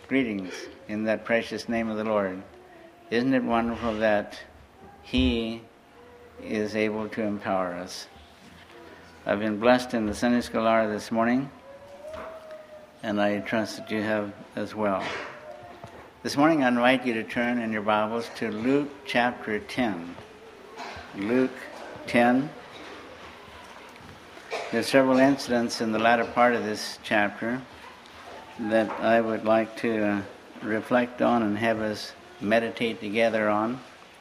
Greetings in that precious name of the Lord. Isn't it wonderful that He is able to empower us? I've been blessed in the Sunday school hour this morning, and I trust that you have as well. This morning I invite you to turn in your Bibles to Luke chapter 10. Luke 10. There's several incidents in the latter part of this chapter that I would like to reflect on and have us meditate together on.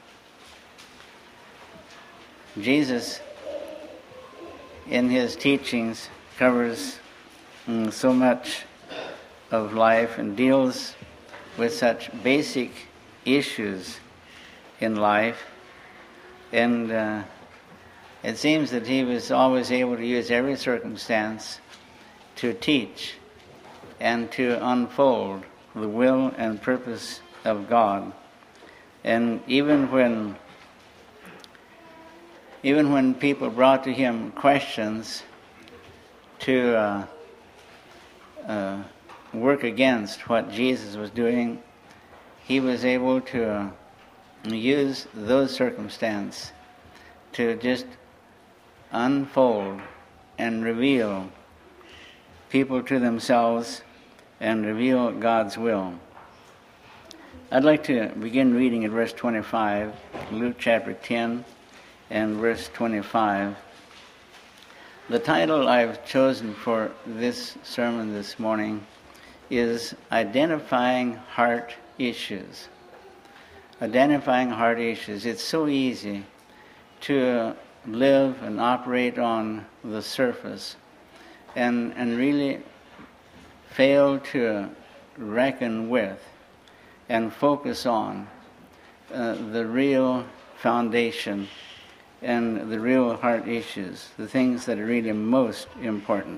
Jesus, in his teachings, covers so much of life and deals with such basic issues in life, and it seems that he was always able to use every circumstance to teach and to unfold the will and purpose of God. And even when people brought to him questions to work against what Jesus was doing, he was able to use those circumstances to just unfold and reveal people to themselves and reveal God's will. I'd like to begin reading at verse 25, Luke chapter 10 and verse 25. The title I've chosen for this sermon this morning is Identifying Heart Issues. Identifying heart issues. It's so easy to live and operate on the surface and really fail to reckon with and focus on the real foundation and the real heart issues, the things that are really most important.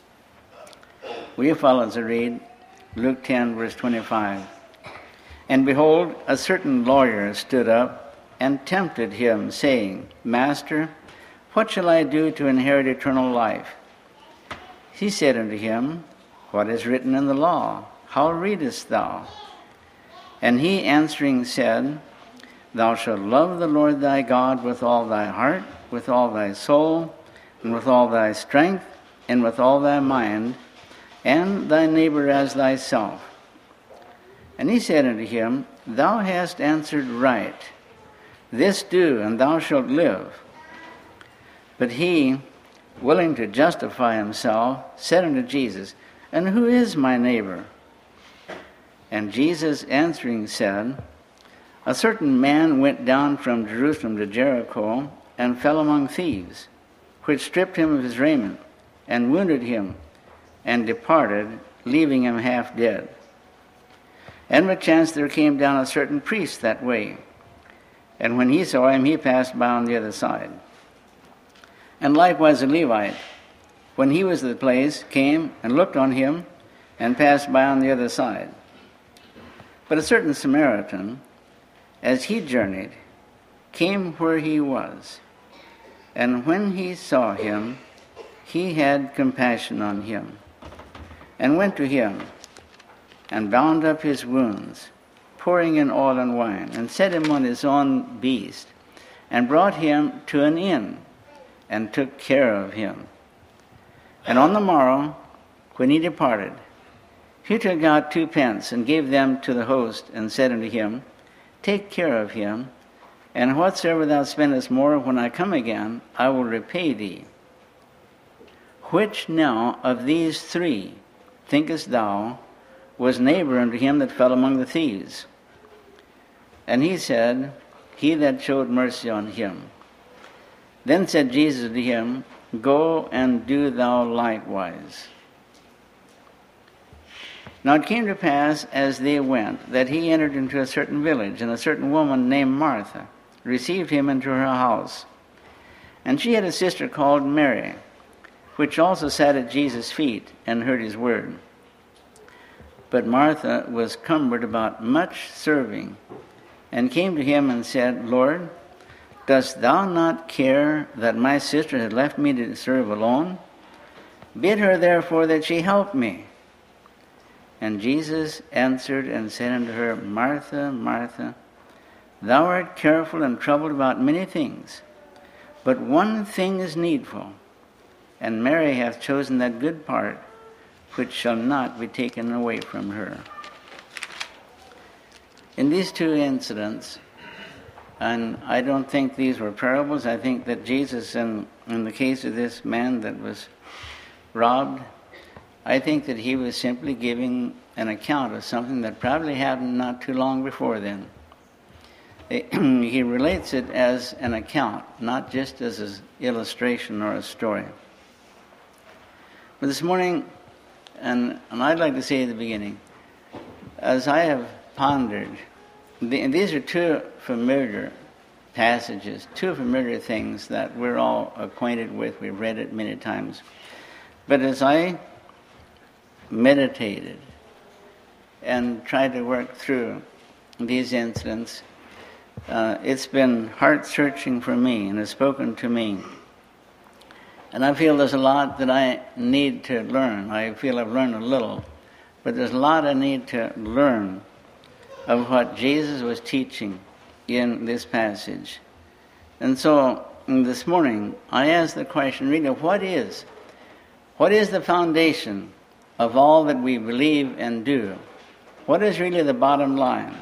Will you follow as I read Luke 10, verse 25? And behold, a certain lawyer stood up and tempted him, saying, Master, what shall I do to inherit eternal life? He said unto him, What is written in the law? How readest thou? And he answering said, Thou shalt love the Lord thy God with all thy heart, with all thy soul, and with all thy strength, and with all thy mind, and thy neighbor as thyself. And he said unto him, Thou hast answered right. This do, and thou shalt live. But he, willing to justify himself, said unto Jesus, And who is my neighbor? And Jesus answering said, A certain man went down from Jerusalem to Jericho, and fell among thieves, which stripped him of his raiment, and wounded him, and departed, leaving him half dead. And perchance there came down a certain priest that way, and when he saw him, he passed by on the other side. And likewise a Levite, when he was at the place, came and looked on him, and passed by on the other side. But a certain Samaritan, as he journeyed, came where he was, and when he saw him, he had compassion on him, and went to him, and bound up his wounds, pouring in oil and wine, and set him on his own beast, and brought him to an inn, and took care of him. And on the morrow, when he departed, he took out 2 pence, and gave them to the host, and said unto him, Take care of him, and whatsoever thou spendest more, when I come again, I will repay thee. Which now of these 3, thinkest thou, was neighbor unto him that fell among the thieves? And he said, He that showed mercy on him. Then said Jesus to him, Go and do thou likewise. Now it came to pass, as they went, that he entered into a certain village, and a certain woman named Martha received him into her house. And she had a sister called Mary, which also sat at Jesus' feet, and heard his word. But Martha was cumbered about much serving, and came to him and said, Lord, dost thou not care that my sister had left me to serve alone? Bid her therefore that she help me. And Jesus answered and said unto her, Martha, Martha, thou art careful and troubled about many things, but one thing is needful, and Mary hath chosen that good part, which shall not be taken away from her. In these two incidents, and I don't think these were parables, I think that Jesus, in the case of this man that was robbed, I think that he was simply giving an account of something that probably happened not too long before then. He relates it as an account, not just as an illustration or a story. But this morning, and I'd like to say at the beginning, as I have pondered, and these are two familiar passages, two familiar things that we're all acquainted with. We've read it many times. But as I meditated and tried to work through these incidents, it's been heart-searching for me and has spoken to me. And I feel there's a lot that I need to learn. I feel I've learned a little, but there's a lot I need to learn of what Jesus was teaching in this passage. And so this morning I asked the question, really, what is the foundation of all that we believe and do? What is really the bottom line?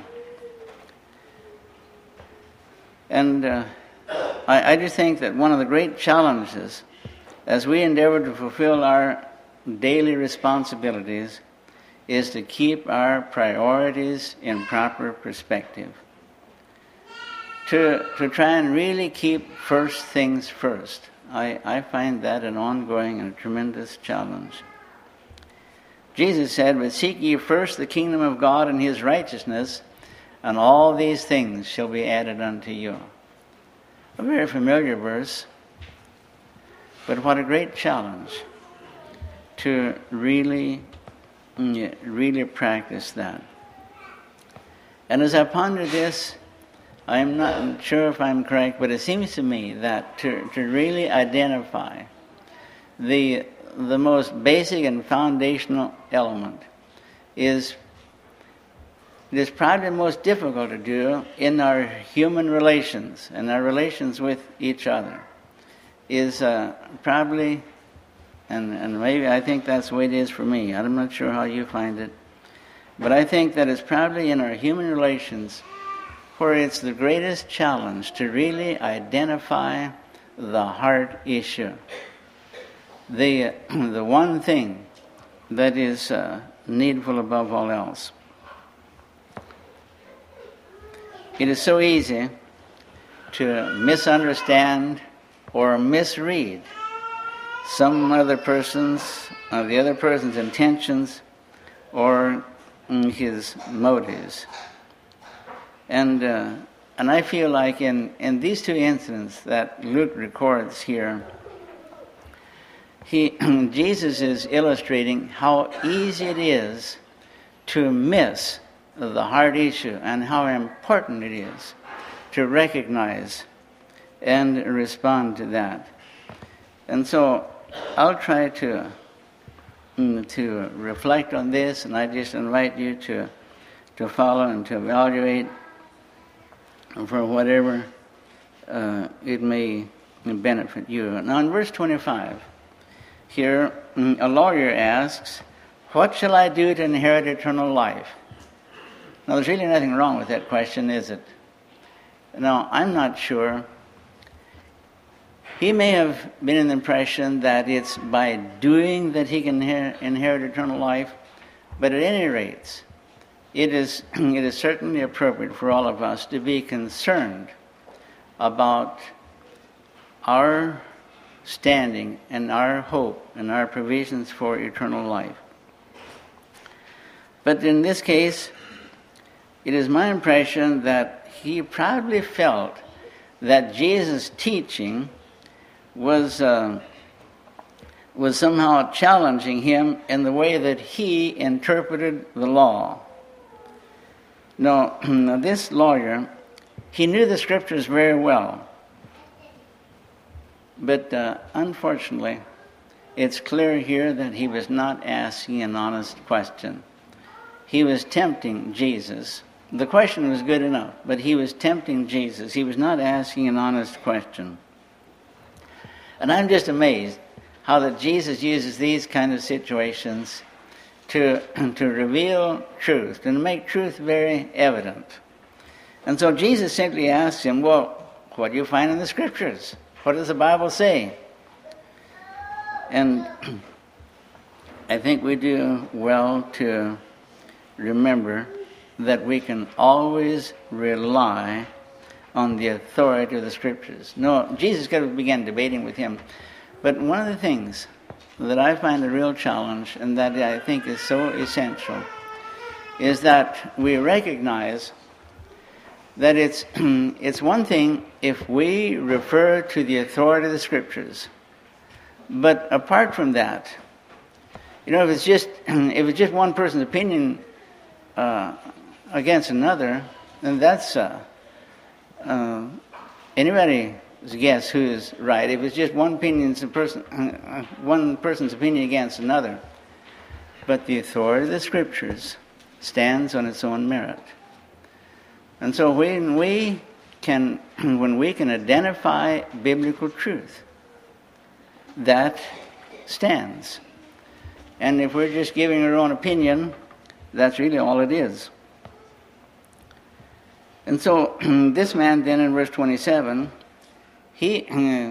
And I just think that one of the great challenges as we endeavor to fulfill our daily responsibilities is to keep our priorities in proper perspective. To try and really keep first things first. I find that an ongoing and a tremendous challenge. Jesus said, but seek ye first the kingdom of God and his righteousness, and all these things shall be added unto you. A very familiar verse, but what a great challenge to really practice that. And as I ponder this, I'm not sure if I'm correct, but it seems to me that to really identify the most basic and foundational element is probably the most difficult to do in our human relations and our relations with each other. Is probably, and maybe I think that's the way it is for me. I'm not sure how you find it. But I think that it's probably in our human relations where it's the greatest challenge to really identify the heart issue. The one thing that is needful above all else. It is so easy to misunderstand or misread some other person's, the other person's intentions or his motives. And I feel like in these two incidents that Luke records here, Jesus is illustrating how easy it is to miss the heart issue and how important it is to recognize and respond to that. And so I'll try to reflect on this, and I just invite you to follow and to evaluate for whatever it may benefit you. Now in verse 25, here a lawyer asks, what shall I do to inherit eternal life? Now there's really nothing wrong with that question, is it? Now I'm not sure. He may have been in the impression that it's by doing that he can inherit eternal life, but at any rate, it is certainly appropriate for all of us to be concerned about our standing and our hope and our provisions for eternal life. But in this case, it is my impression that he probably felt that Jesus' teaching was somehow challenging him in the way that he interpreted the law. Now, this lawyer, he knew the scriptures very well, but unfortunately, it's clear here that he was not asking an honest question. he was tempting Jesus. The question was good enough, but he was tempting Jesus. He was not asking an honest question. And I'm just amazed how that Jesus uses these kind of situations to reveal truth, and to make truth very evident. And so Jesus simply asks him, well, what do you find in the Scriptures? What does the Bible say? And I think we do well to remember that we can always rely on the authority of the Scriptures. No, Jesus could have begun debating with him. But one of the things that I find a real challenge, and that I think is so essential, is that we recognize that it's one thing if we refer to the authority of the Scriptures. But apart from that, if it's just one person's opinion against another, then that's anybody's guess who is right. If it's just one person's opinion against another, but the authority of the Scriptures stands on its own merit. And so when we can identify biblical truth, that stands. And if we're just giving our own opinion, that's really all it is. And so this man then in verse 27, he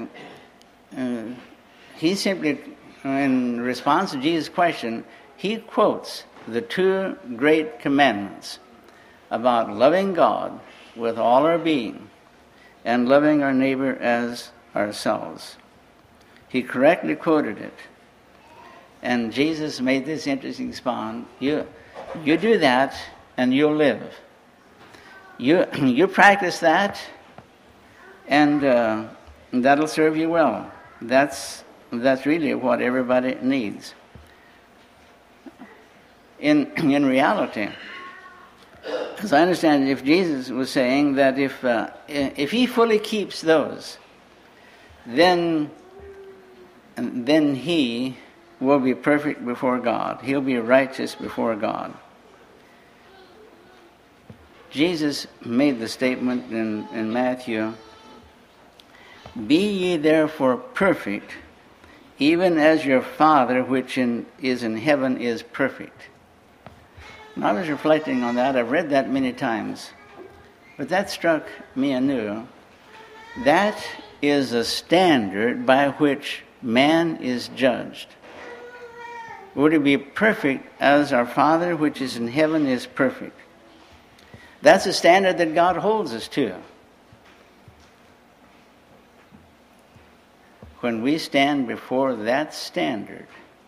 simply, in response to Jesus' question, he quotes the two great commandments about loving God with all our being and loving our neighbor as ourselves. He correctly quoted it. And Jesus made this interesting response. You do that and you'll live. You practice that and that'll serve you well. That's really what everybody needs. In reality, as I understand it, if Jesus was saying that if he fully keeps those, then he will be perfect before God. He'll be righteous before God. Jesus made the statement in Matthew, "Be ye therefore perfect, even as your Father which is in heaven is perfect." And I was reflecting on that. I've read that many times. But that struck me anew. That is a standard by which man is judged. We're to be perfect as our Father which is in heaven is perfect. That's a standard that God holds us to. When we stand before that standard,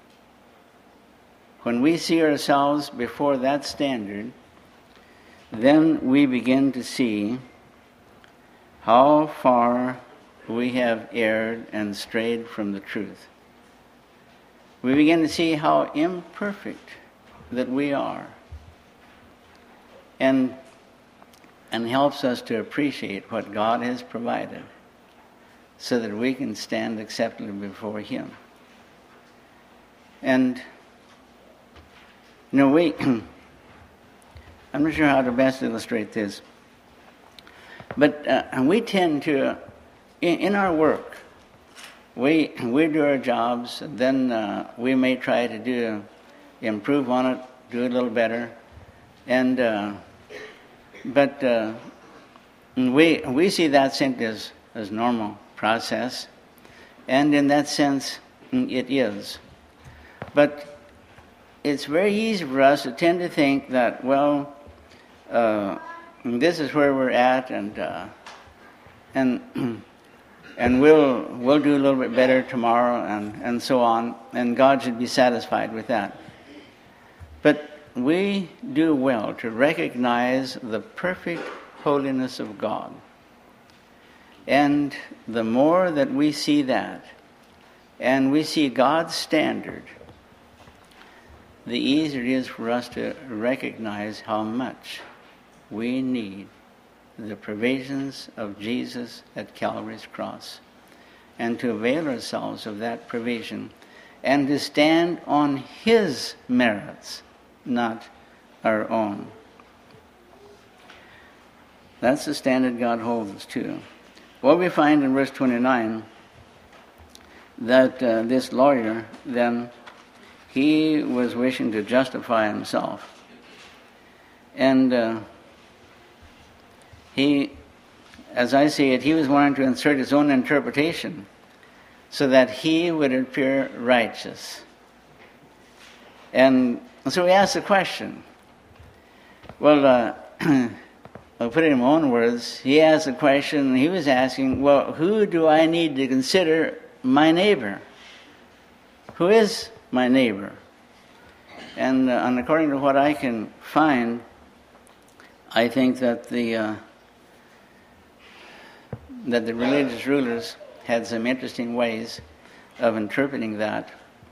when we see ourselves before that standard, then we begin to see how far we have erred and strayed from the truth. We begin to see how imperfect that we are, and helps us to appreciate what God has provided so that we can stand acceptably before Him. And I'm not sure how to best illustrate this, but we tend to, in our work, we do our jobs, and then we may try to improve on it, do it a little better, and but we see that simply as normal process, and in that sense it is. But it's very easy for us to tend to think that, this is where we're at, and we'll do a little bit better tomorrow, and so on, and God should be satisfied with that. But we do well to recognize the perfect holiness of God. And the more that we see that, and we see God's standard, the easier it is for us to recognize how much we need the provisions of Jesus at Calvary's cross, and to avail ourselves of that provision, and to stand on His merits, not our own. That's the standard God holds us to. What we find in verse 29, that this lawyer, then, he was wishing to justify himself. And he, as I see it, he was wanting to insert his own interpretation so that he would appear righteous. And so he asked the question. Well, I'll put it in my own words. He asked the question, and he was asking, well, who do I need to consider my neighbor? Who is my neighbor? And according to what I can find, I think that the religious rulers had some interesting ways of interpreting that.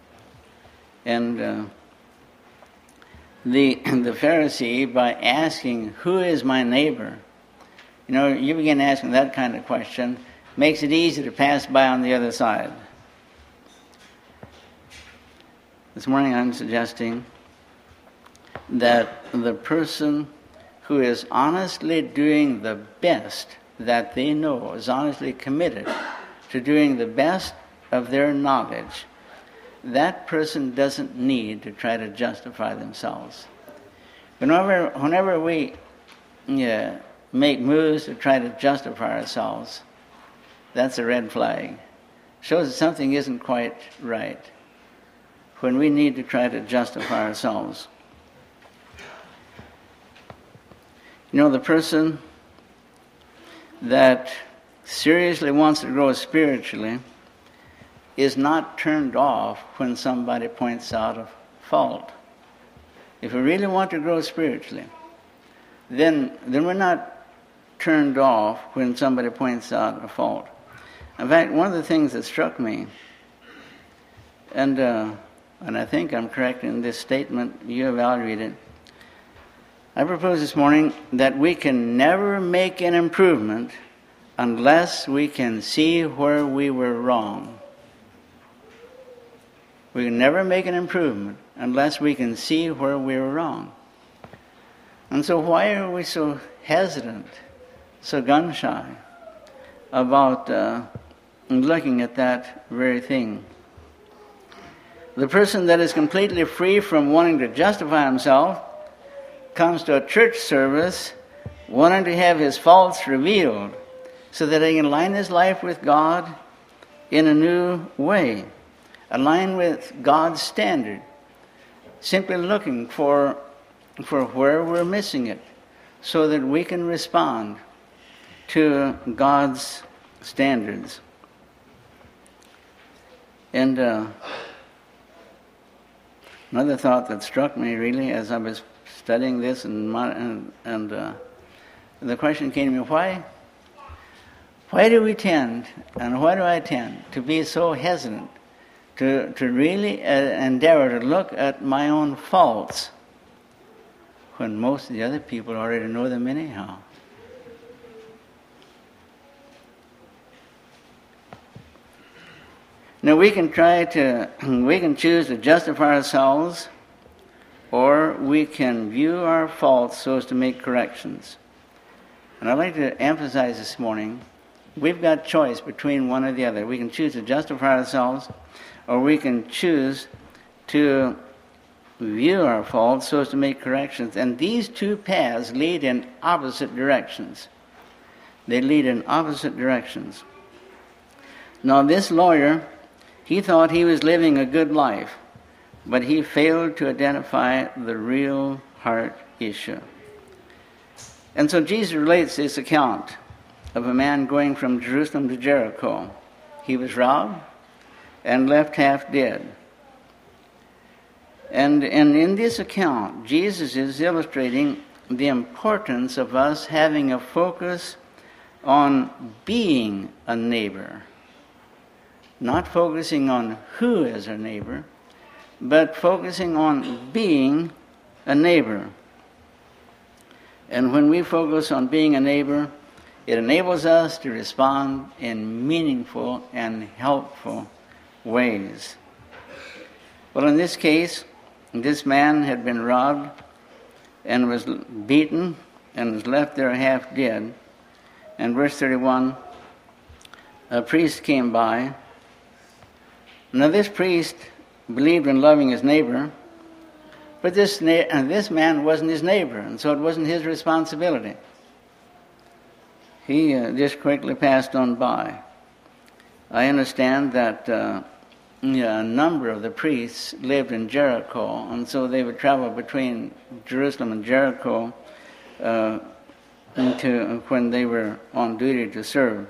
And the Pharisee, by asking, who is my neighbor? You begin asking that kind of question, makes it easy to pass by on the other side. This morning I'm suggesting that the person who is honestly doing the best that they know, is honestly committed to doing the best of their knowledge, that person doesn't need to try to justify themselves. Whenever we make moves to try to justify ourselves, that's a red flag. Shows that something isn't quite right when we need to try to justify ourselves. The person that seriously wants to grow spiritually is not turned off when somebody points out a fault. If we really want to grow spiritually, then we're not turned off when somebody points out a fault. In fact, one of the things that struck me, and I think I'm correct in this statement, you evaluate it, I propose this morning that we can never make an improvement unless we can see where we were wrong. We can never make an improvement unless we can see where we were wrong. And so why are we so hesitant, so gun-shy about looking at that very thing? The person that is completely free from wanting to justify himself comes to a church service wanting to have his faults revealed so that he can align his life with God in a new way, align with God's standard, simply looking for where we're missing it so that we can respond to God's standards. And another thought that struck me really as I was studying this, and the question came to me: Why do we tend, and why do I tend to be so hesitant to really endeavor to look at my own faults when most of the other people already know them anyhow? Now we can choose to justify ourselves, or we can view our faults so as to make corrections. And I'd like to emphasize this morning, we've got choice between one or the other. We can choose to justify ourselves, or we can choose to view our faults so as to make corrections. And these two paths lead in opposite directions. They lead in opposite directions. Now this lawyer, he thought he was living a good life, but he failed to identify the real heart issue. And so Jesus relates this account of a man going from Jerusalem to Jericho. He was robbed and left half dead. And in this account, Jesus is illustrating the importance of us having a focus on being a neighbor. Not focusing on who is our neighbor, but focusing on being a neighbor. And when we focus on being a neighbor, it enables us to respond in meaningful and helpful ways. Well, in this case, this man had been robbed and was beaten and was left there half dead. And verse 31, a priest came by. Now this priest believed in loving his neighbor, but this man wasn't his neighbor, and so it wasn't his responsibility. He just quickly passed on by. I understand that a number of the priests lived in Jericho, and so they would travel between Jerusalem and Jericho when they were on duty to serve.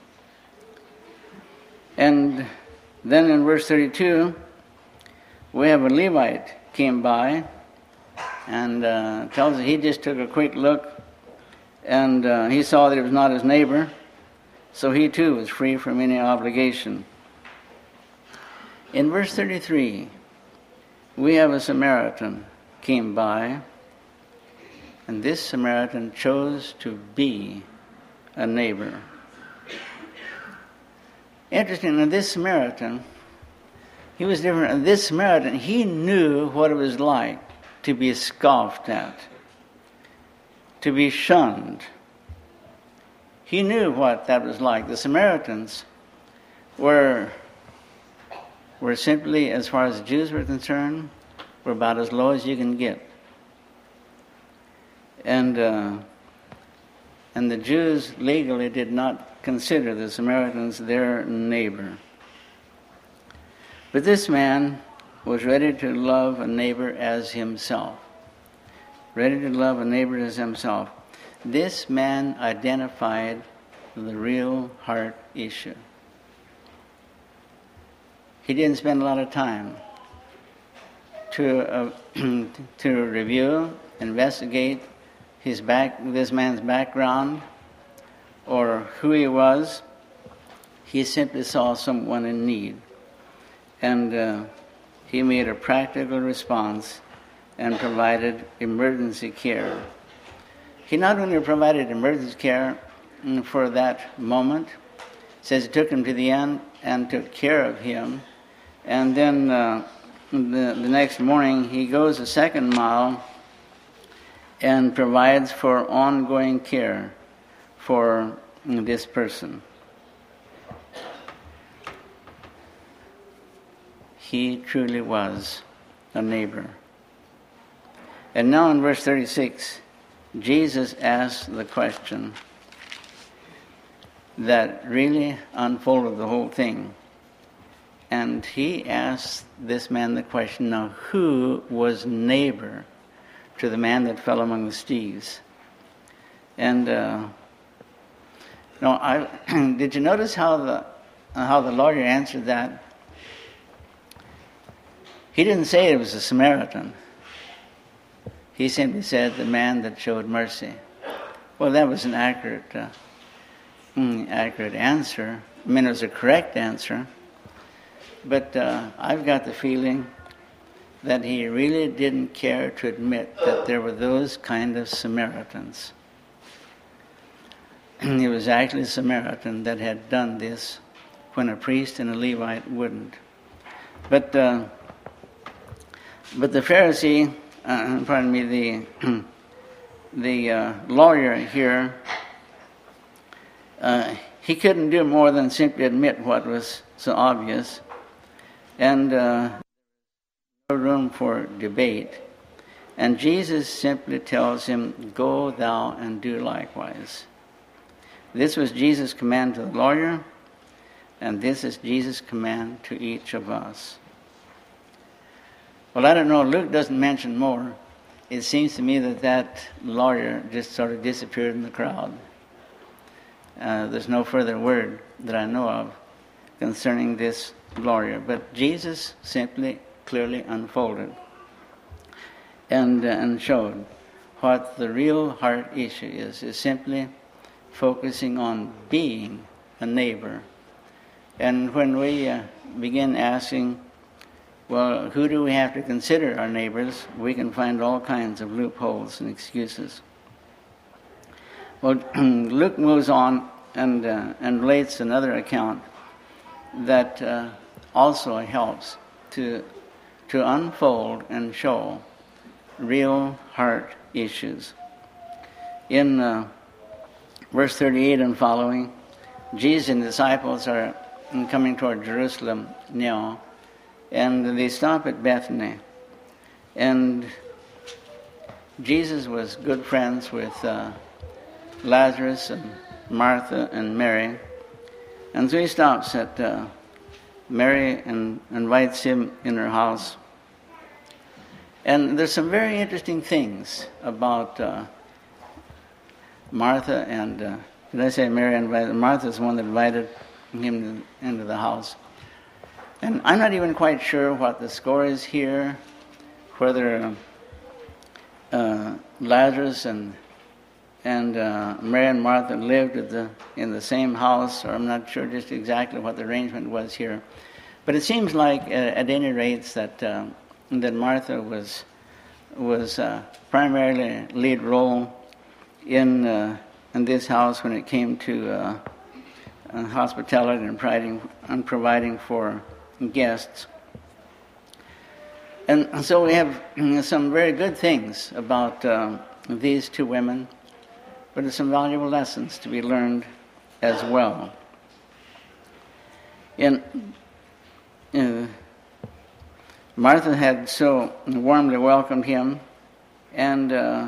And then in verse 32, we have a Levite came by and tells us he just took a quick look and he saw that it was not his neighbor, so he too was free from any obligation. In verse 33, we have a Samaritan came by, and this Samaritan chose to be a neighbor. Interesting, this Samaritan, he was different. This Samaritan, he knew what it was like to be scoffed at, to be shunned. He knew what that was like. The Samaritans were simply, as far as the Jews were concerned, were about as low as you can get. And the Jews legally did not consider the Samaritans their neighbor. But this man was ready to love a neighbor as himself. Ready to love a neighbor as himself. This man identified the real heart issue. He didn't spend a lot of time to review, investigate this man's background or who he was. He simply saw someone in need. And he made a practical response and provided emergency care. He not only provided emergency care for that moment, it says he took him to the end and took care of him. And then the next morning he goes a second mile and provides for ongoing care for this person. He truly was a neighbor. And now in verse 36, Jesus asks the question that really unfolded the whole thing. And he asked this man the question, now who was neighbor to the man that fell among the thieves? And did you notice how the lawyer answered that? He didn't say it was a Samaritan. He simply said the man that showed mercy. Well, that was an accurate answer. I mean, it was a correct answer. But I've got the feeling that he really didn't care to admit that there were those kind of Samaritans. It was actually a Samaritan that had done this when a priest and a Levite wouldn't. But the Pharisee, the lawyer here, he couldn't do more than simply admit what was so obvious, and no room for debate. And Jesus simply tells him, "Go thou and do likewise." This was Jesus' command to the lawyer, and this is Jesus' command to each of us. Well, I don't know, Luke doesn't mention more. It seems to me that lawyer just sort of disappeared in the crowd. There's no further word that I know of concerning this lawyer. But Jesus simply, clearly unfolded and showed what the real heart issue is simply focusing on being a neighbor. And when we begin asking, well, who do we have to consider our neighbors, we can find all kinds of loopholes and excuses. Well, Luke moves on and relates another account that also helps to unfold and show real heart issues. In verse 38 and following, Jesus and the disciples are coming toward Jerusalem now, and they stop at Bethany. And Jesus was good friends with Lazarus and Martha and Mary. And so he stops at Mary and invites him in her house. And there's some very interesting things about Martha and, did I say Mary invited? Martha's the one that invited him into the house. And I'm not even quite sure what the score is here, whether Lazarus and Mary and Martha lived in the same house, or I'm not sure just exactly what the arrangement was here. But it seems like, at any rate, that Martha was primarily lead role in this house when it came to hospitality and providing for guests. And so we have some very good things about these two women, but there's some valuable lessons to be learned as well. Martha had so warmly welcomed him, and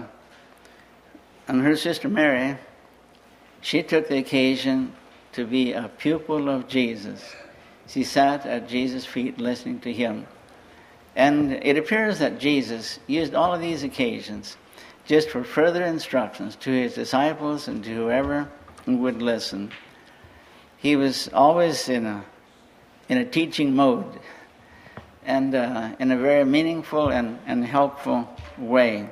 her sister Mary, she took the occasion to be a pupil of Jesus. She sat at Jesus' feet listening to him. And it appears that Jesus used all of these occasions just for further instructions to his disciples and to whoever would listen. He was always in a teaching mode, and in a very meaningful and helpful way.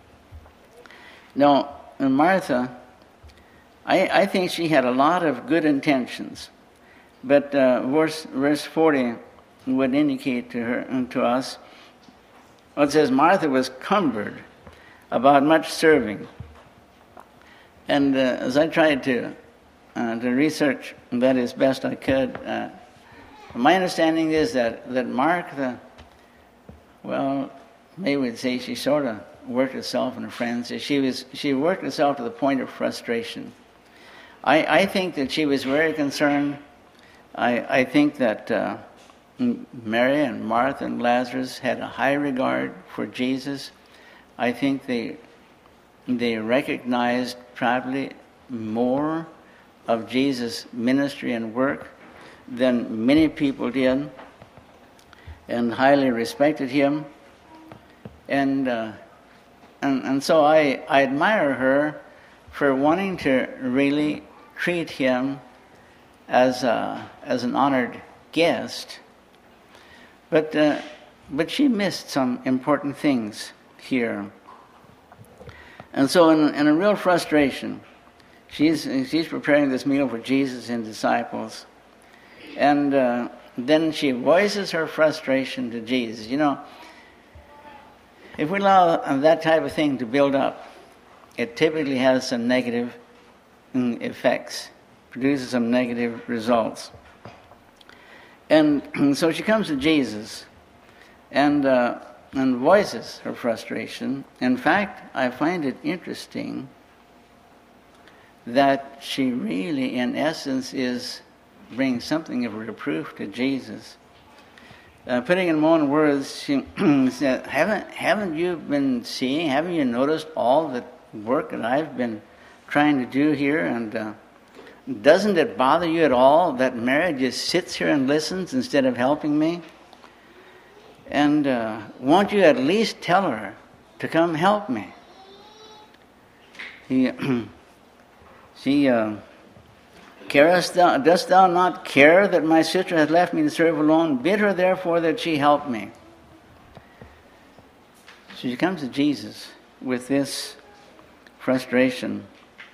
Now, Martha, I think she had a lot of good intentions, but verse 40 would indicate to us, it says, Martha was cumbered about much serving. And as I tried to research that as best I could, my understanding is that Martha, well, maybe we'd say she sort of worked herself and her friends. She worked herself to the point of frustration. I think that she was very concerned. I think that Mary and Martha and Lazarus had a high regard for Jesus. I think they recognized probably more of Jesus' ministry and work than many people did, and highly respected him. And so I admire her for wanting to really treat him as an honored guest. But she missed some important things here. And so in a real frustration, she's preparing this meal for Jesus and disciples. And then she voices her frustration to Jesus. You know, if we allow that type of thing to build up, it typically has some negative effects, produces some negative results. And so she comes to Jesus and voices her frustration. In fact, I find it interesting that she really, in essence, is bringing something of reproof to Jesus. Putting in my own words, she said, haven't you been seeing, haven't you noticed all the work that I've been trying to do here? And doesn't it bother you at all that Mary just sits here and listens instead of helping me? And won't you at least tell her to come help me? Dost thou not care that my sister hath left me to serve alone? Bid her therefore that she help me. So she comes to Jesus with this frustration.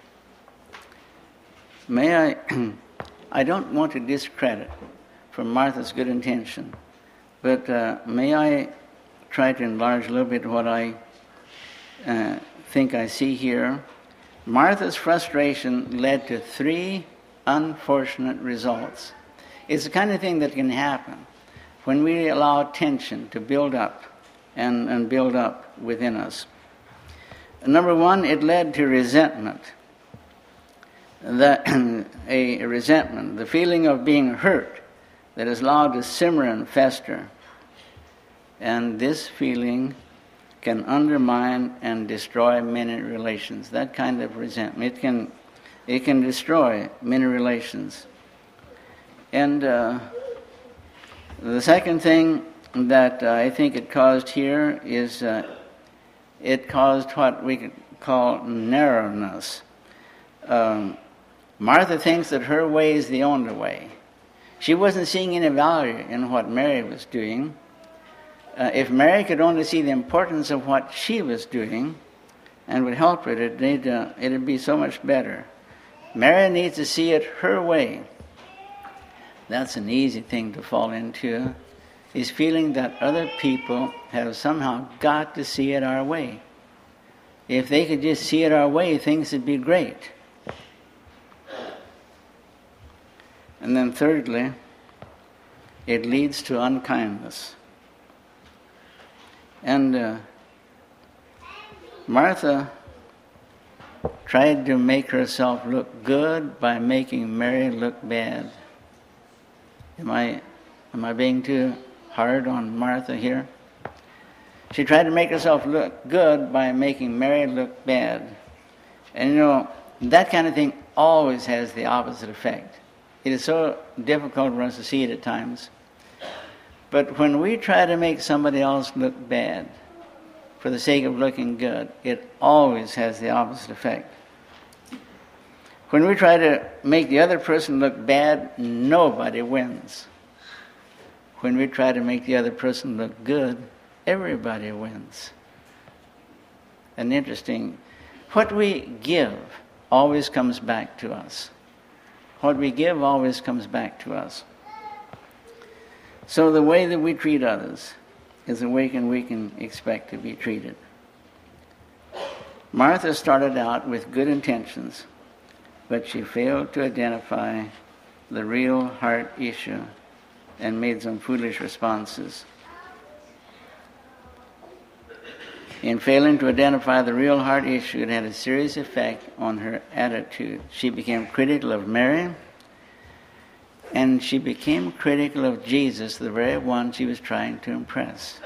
I don't want to discredit from Martha's good intention, but may I try to enlarge a little bit what I think I see here. Martha's frustration led to 3 unfortunate results. It's the kind of thing that can happen when we allow tension to build up and build up within us. Number one, it led to resentment. A resentment, the feeling of being hurt that is allowed to simmer and fester. And this feeling can undermine and destroy many relations. That kind of resentment, it can destroy many relations. And the second thing that I think it caused here is it caused what we could call narrowness. Martha thinks that her way is the only way. She wasn't seeing any value in what Mary was doing. If Mary could only see the importance of what she was doing and would help her, it'd be so much better. Mary needs to see it her way. That's an easy thing to fall into, is feeling that other people have somehow got to see it our way. If they could just see it our way, things would be great. And then thirdly, it leads to unkindness. And Martha tried to make herself look good by making Mary look bad. Am I being too hard on Martha here? She tried to make herself look good by making Mary look bad. And that kind of thing always has the opposite effect. It is so difficult for us to see it at times. But when we try to make somebody else look bad for the sake of looking good, it always has the opposite effect. When we try to make the other person look bad, nobody wins. When we try to make the other person look good, everybody wins. And interesting, what we give always comes back to us. What we give always comes back to us. So the way that we treat others is the way we can expect to be treated. Martha started out with good intentions, but she failed to identify the real heart issue and made some foolish responses. In failing to identify the real heart issue, it had a serious effect on her attitude. She became critical of Mary, and she became critical of Jesus, the very one she was trying to impress.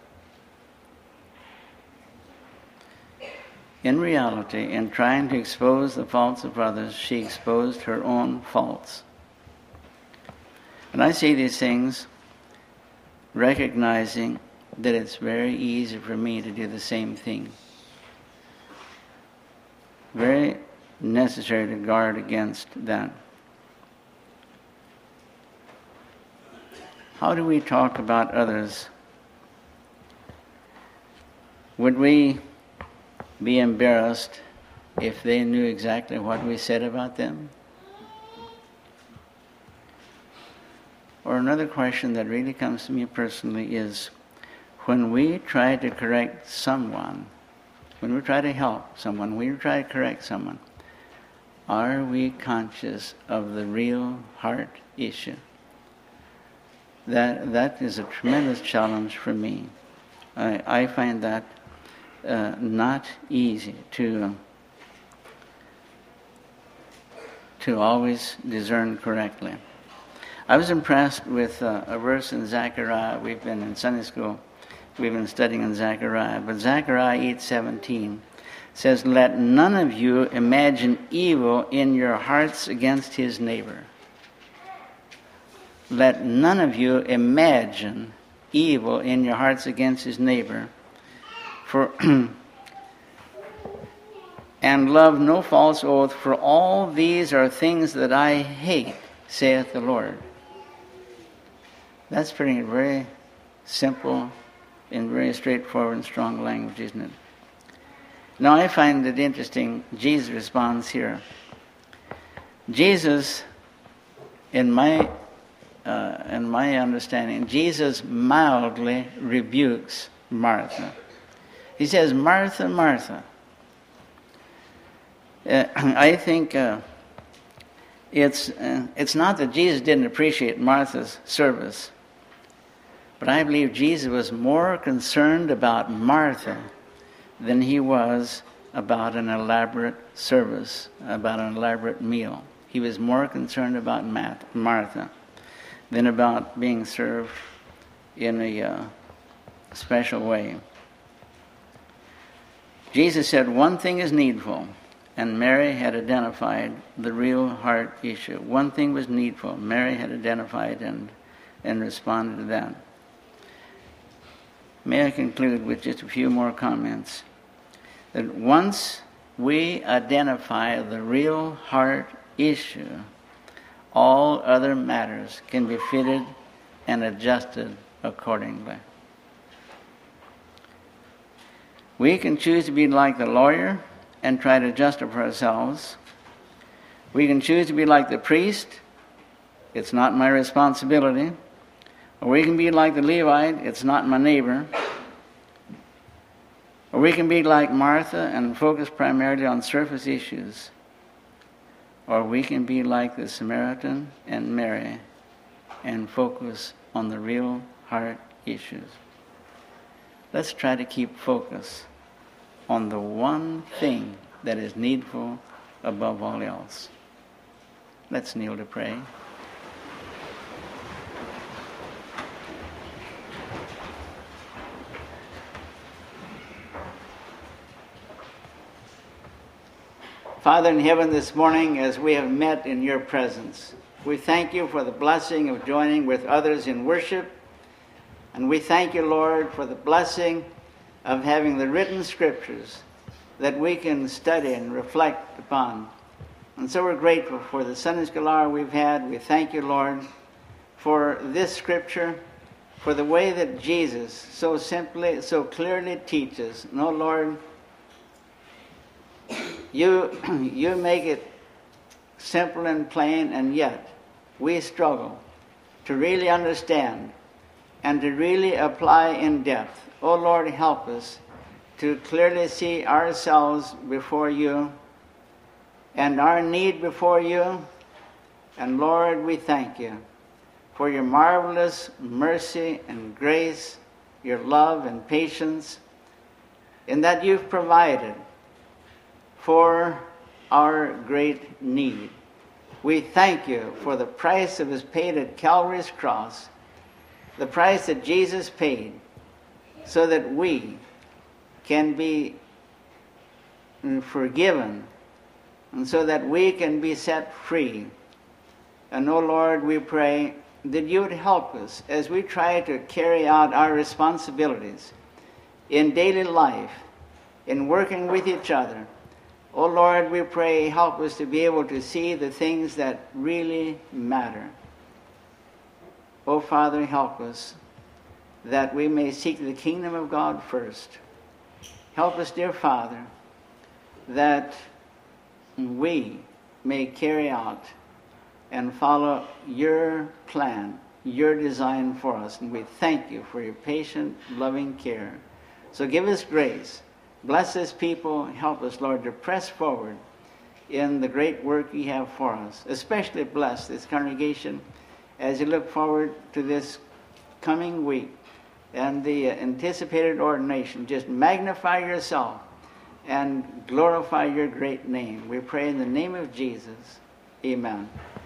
In reality, in trying to expose the faults of others, she exposed her own faults. And I say these things recognizing that it's very easy for me to do the same thing. Very necessary to guard against that. How do we talk about others? Would we be embarrassed if they knew exactly what we said about them? Or another question that really comes to me personally is, when we try to correct someone, when we try to help someone, when we try to correct someone, are we conscious of the real heart issue? That is a tremendous challenge for me. I find that not easy to always discern correctly. I was impressed with a verse in Zechariah. We've been in Sunday school. We've been studying in Zechariah. But Zechariah 8:17 says, "Let none of you imagine evil in your hearts against his neighbor." Let none of you imagine evil in your hearts against his neighbor. And love no false oath, for all these are things that I hate, saith the Lord. That's pretty very simple in very straightforward and strong language, isn't it? Now I find it interesting, Jesus responds here. Jesus, in my understanding, Jesus mildly rebukes Martha. He says, "Martha, Martha." I think it's not that Jesus didn't appreciate Martha's service, But I believe Jesus was more concerned about Martha than he was about an elaborate service, about an elaborate meal. He was more concerned about Martha than about being served in a special way. Jesus said one thing is needful, and Mary had identified the real heart issue. One thing was needful. Mary had identified and responded to that. May I conclude with just a few more comments? That once we identify the real heart issue, all other matters can be fitted and adjusted accordingly. We can choose to be like the lawyer and try to justify ourselves. We can choose to be like the priest. It's not my responsibility. Or we can be like the Levite. It's not my neighbor. Or we can be like Martha and focus primarily on surface issues. Or we can be like the Samaritan and Mary and focus on the real heart issues. Let's try to keep focus on the one thing that is needful above all else. Let's kneel to pray. Father in heaven, this morning as we have met in your presence, we thank you for the blessing of joining with others in worship. And we thank you, Lord, for the blessing of having the written scriptures that we can study and reflect upon. And so we're grateful for the Sunday school hour we've had. We thank you, Lord, for this scripture, for the way that Jesus so simply, so clearly teaches. No, Lord, you make it simple and plain, and yet we struggle to really understand and to really apply in depth. Oh Lord, help us to clearly see ourselves before you and our need before you. And Lord, we thank you for your marvelous mercy and grace, your love and patience, in that you've provided for our great need. We thank you for the price that was paid at Calvary's cross, the price that Jesus paid so that we can be forgiven and so that we can be set free. And oh Lord, we pray that you would help us as we try to carry out our responsibilities in daily life, in working with each other. Oh Lord, we pray, help us to be able to see the things that really matter. Oh Father, help us that we may seek the kingdom of God first. Help us, dear Father, that we may carry out and follow your plan, your design for us. And we thank you for your patient, loving care. So give us grace. Bless this people. Help us, Lord, to press forward in the great work you have for us. Especially bless this congregation as you look forward to this coming week and the anticipated ordination. Just magnify yourself and glorify your great name. We pray in the name of Jesus. Amen.